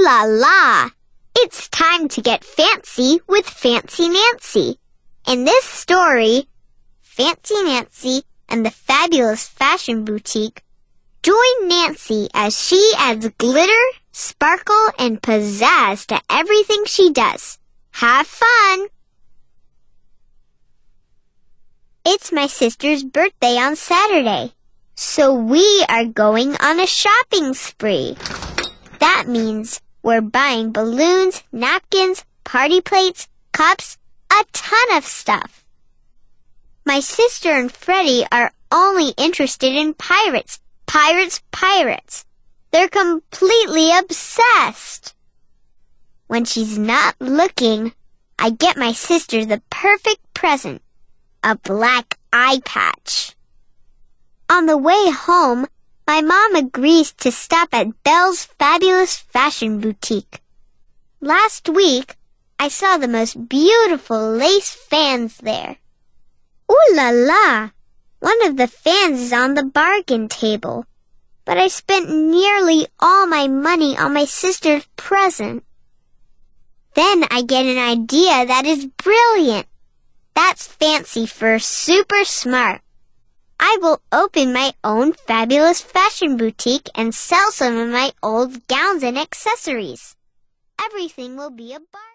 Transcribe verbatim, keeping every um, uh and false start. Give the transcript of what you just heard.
la la! It's time to get fancy with Fancy Nancy. In this story, Fancy Nancy and the Fabulous Fashion Boutique join Nancy as she adds glitter, sparkle, and pizzazz to everything she does. Have fun! It's my sister's birthday on Saturday, so we are going on a shopping spree. That means we're buying balloons, napkins, party plates, cups, a ton of stuff. My sister and Freddie are only interested in pirates, pirates, pirates. They're completely obsessed. When she's not looking, I get my sister the perfect present, a black eye patch. On the way home, my mom agrees to stop at Belle's Fabulous Fashion Boutique. Last week, I saw the most beautiful lace fans there. Ooh la la! One of the fans is on the bargain table, but I spent nearly all my money on my sister's present. Then I get an idea that is brilliant. That's fancy for super smart. I will open my own fabulous fashion boutique and sell some of my old gowns and accessories. Everything will be a bargain.